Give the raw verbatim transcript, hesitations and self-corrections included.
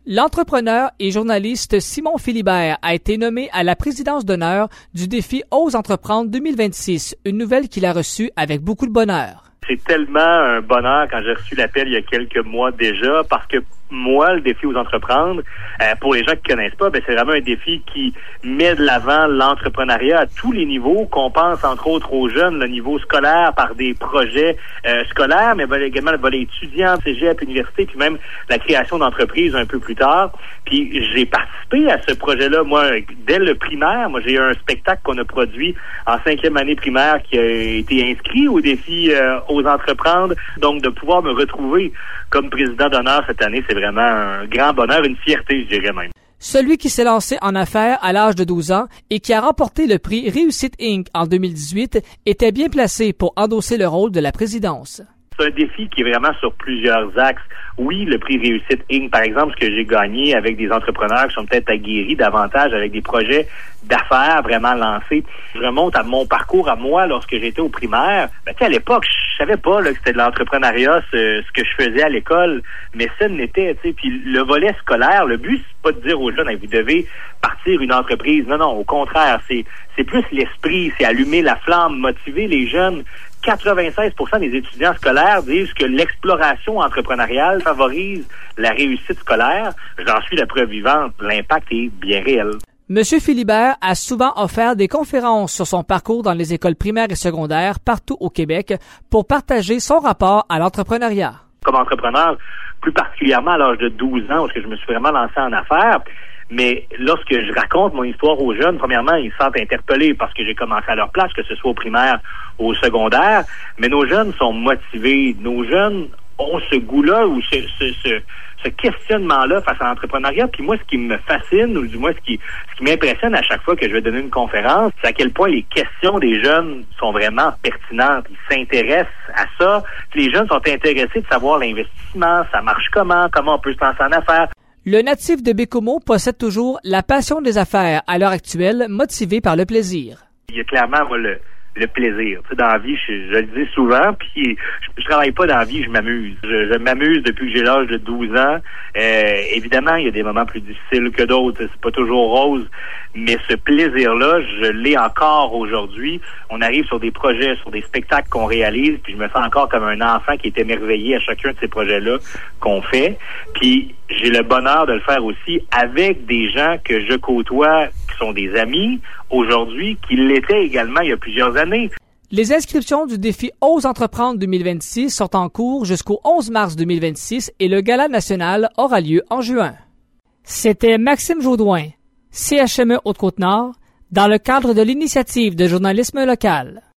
L'entrepreneur et journaliste Simon Philibert a été nommé à la présidence d'honneur du défi Ose entreprendre deux mille vingt-six, une nouvelle qu'il a reçue avec beaucoup de bonheur. C'est tellement un bonheur quand j'ai reçu l'appel il y a quelques mois déjà, parce que moi, le défi Ose entreprendre, euh, pour les gens qui connaissent pas, ben c'est vraiment un défi qui met de l'avant l'entrepreneuriat à tous les niveaux, qu'on pense entre autres aux jeunes, le niveau scolaire par des projets euh, scolaires, mais également le volet étudiant, cégep, université, puis même la création d'entreprises un peu plus tard. Puis j'ai participé à ce projet-là, moi, dès le primaire. Moi, j'ai eu un spectacle qu'on a produit en cinquième année primaire qui a été inscrit au défi euh, Ose entreprendre. Donc, de pouvoir me retrouver comme président d'honneur cette année, c'est vraiment un grand bonheur, une fierté, je dirais même. Celui qui s'est lancé en affaires à l'âge de douze ans et qui a remporté le prix Réussite Incorporée en deux mille dix-huit était bien placé pour endosser le rôle de la présidence. C'est un défi qui est vraiment sur plusieurs axes. Oui, le prix Réussite Incorporée, par exemple, ce que j'ai gagné avec des entrepreneurs qui sont peut-être aguerris davantage avec des projets d'affaires vraiment lancés. Je remonte à mon parcours à moi lorsque j'étais au primaire. Ben, tu sais, à l'époque, je savais pas là, que c'était de l'entrepreneuriat, ce, ce que je faisais à l'école, mais ça n'était, tu sais, puis le volet scolaire, le but, c'est pas de dire aux jeunes, hey, vous devez partir une entreprise. Non, non, au contraire, c'est, c'est plus l'esprit, c'est allumer la flamme, motiver les jeunes. quatre-vingt-seize pour cent des étudiants scolaires disent que l'exploration entrepreneuriale favorise la réussite scolaire. J'en suis la preuve vivante. L'impact est bien réel. Monsieur Philibert a souvent offert des conférences sur son parcours dans les écoles primaires et secondaires partout au Québec pour partager son rapport à l'entrepreneuriat. Comme entrepreneur, plus particulièrement à l'âge de douze ans, parce que je me suis vraiment lancé en affaires, mais lorsque je raconte mon histoire aux jeunes, premièrement, ils se sentent interpellés parce que j'ai commencé à leur place, que ce soit au primaire ou au secondaire, mais nos jeunes sont motivés. Nos jeunes ont ce goût-là ou ce, ce, ce, ce questionnement-là face à l'entrepreneuriat. Puis moi, ce qui me fascine, ou du moins ce qui, ce qui m'impressionne à chaque fois que je vais donner une conférence, c'est à quel point les questions des jeunes sont vraiment pertinentes. Ils s'intéressent à ça. Les jeunes sont intéressés de savoir l'investissement, ça marche comment, comment on peut se lancer en affaires. Le natif de Bécomo possède toujours la passion des affaires à l'heure actuelle, motivé par le plaisir. Il y a clairement moi, le, le plaisir. Tu sais, dans la vie, je, je le dis souvent, puis je, je travaille pas dans la vie, je m'amuse. Je, je m'amuse depuis que j'ai l'âge de douze ans. Euh, évidemment, il y a des moments plus difficiles que d'autres. C'est pas toujours rose, mais ce plaisir-là, je l'ai encore aujourd'hui. On arrive sur des projets, sur des spectacles qu'on réalise, puis je me sens encore comme un enfant qui est émerveillé à chacun de ces projets-là qu'on fait. Puis j'ai le bonheur de le faire aussi avec des gens que je côtoie, qui sont des amis aujourd'hui, qui l'étaient également il y a plusieurs années. Les inscriptions du défi Ose entreprendre deux mille vingt-six sont en cours jusqu'au onze mars deux mille vingt-six et le gala national aura lieu en juin. C'était Maxime Jodoin, C H M E Haute-Côte-Nord, dans le cadre de l'initiative de journalisme local.